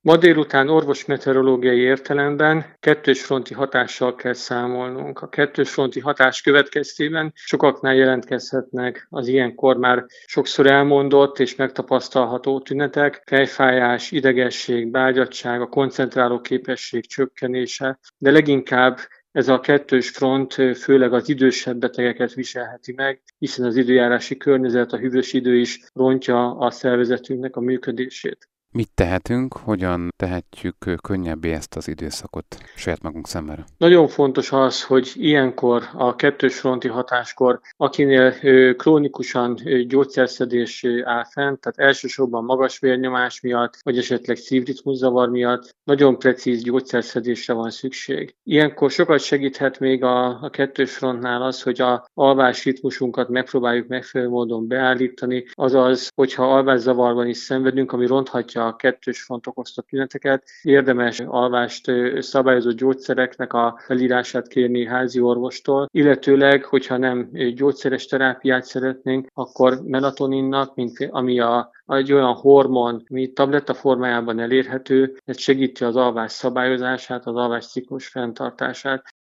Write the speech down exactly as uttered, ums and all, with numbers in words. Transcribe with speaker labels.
Speaker 1: Ma délután orvosmeteorológiai értelemben kettős fronti hatással kell számolnunk. A kettős fronti hatás következtében sokaknál jelentkezhetnek az ilyenkor már sokszor elmondott és megtapasztalható tünetek, fejfájás, idegesség, beágyadtság, a koncentráló képesség csökkenése, de leginkább ez a kettős front főleg az idősebb betegeket viselheti meg, hiszen az időjárási környezet, a hűvös idő is rontja a szervezetünknek a működését.
Speaker 2: Mit tehetünk, hogyan tehetjük könnyebbé ezt az időszakot saját magunk számára?
Speaker 1: Nagyon fontos az, hogy ilyenkor a kettős fronti hatáskor, akinél krónikusan gyógyszerszedés áll fent, tehát elsősorban magas vérnyomás miatt, vagy esetleg szívritmuszavar miatt nagyon precíz gyógyszerszedésre van szükség. Ilyenkor sokat segíthet még a, a kettős frontnál az, hogy a alvás ritmusunkat megpróbáljuk megfelelő módon beállítani, azaz, hogyha alvászavarban is szenvedünk, ami ronthatja a kettős front okozta tüneteket, érdemes alvást szabályozó gyógyszereknek a felírását kérni házi orvostól, illetőleg, hogyha nem gyógyszeres terápiát szeretnénk, akkor melatoninnak, mint ami a, egy olyan hormon, ami tabletta formájában elérhető, ez segíti az alvás szabályozását, az alvás ciklus fenntartását.